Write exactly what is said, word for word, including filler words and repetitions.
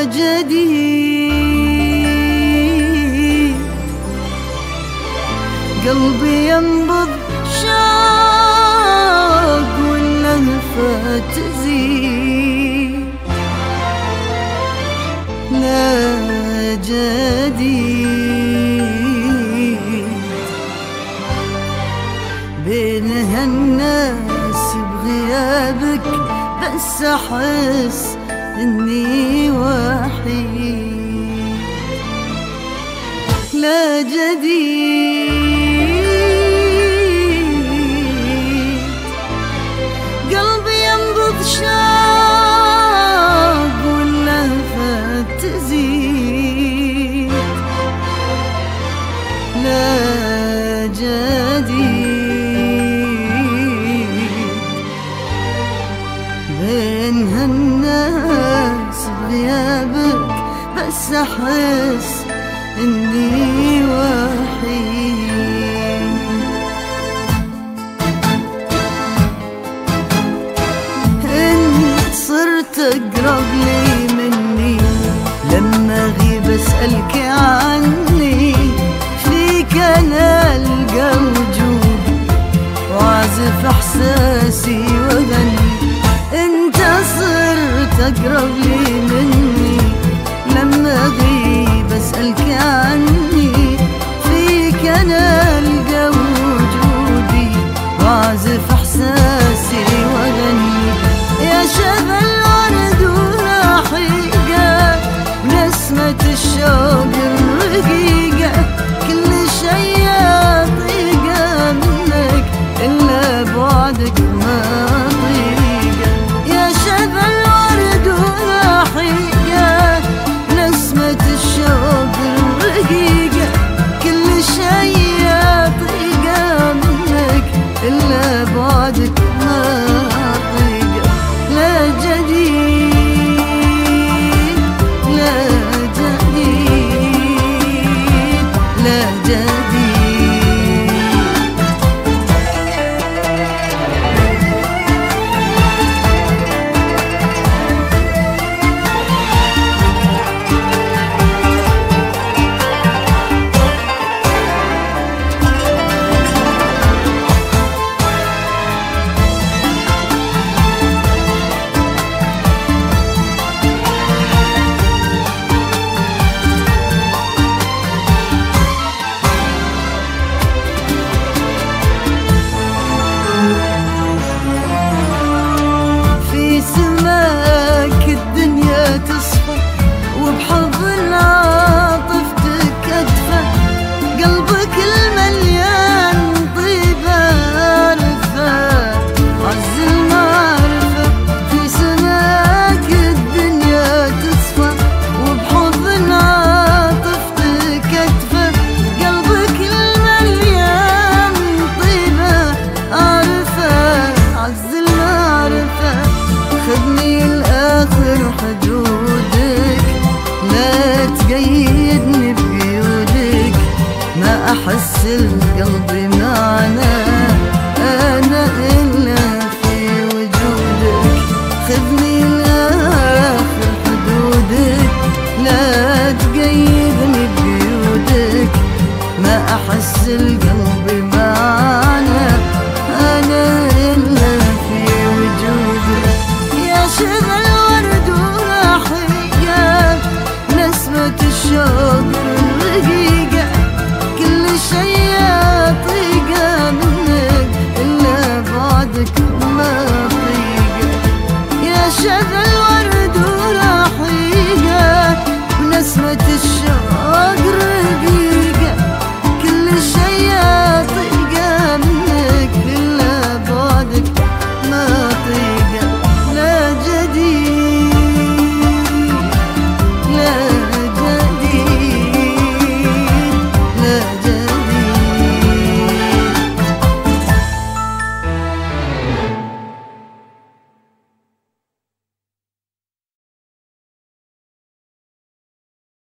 جديد. قلبي ينبض شوق واللهفة تزيد. لا جديد بين هالناس بغيابك، بس أحس إني وحيد. لا جديد قلبي ينبض شوق واللهفة تزيد. لا جديد بين هالناس بغيابك، بس أحس إني وحيد. انت صرت أقرب لي مني، لما أغيب أسألك عني. فيك أنا ألقى وجودي وأعزف إحساسي وأغني. انت صرت أقرب لي مني، لما أغيب أسألك عني. فيك أنا ألقى وجودي وأعزف إحساسي وأغني. يا شذا الورد ورحيقة ونسمة الشوق الرقيقة، كل شي يطيقة منك إلا بعدك ما طيقة. يا شذا الورد ورحيقة نسمة الشوق الرقيقة، كل شي يطيقة منك إلا بعدك ما طيقة. لا جديد لا جديد لا جديد. سماك الدنيا تصفى وبحضن عاطفتك أدفى. قلبك المليان طيبة عرفة عز المعرفة. في سماك الدنيا تصفى وبحضن عاطفتك أدفى. قلبك المليان طيبة عرفة عز المعرفة. خذني لآخر حدودك، لا تقيدني بقيودك. ما أحس القلب معنى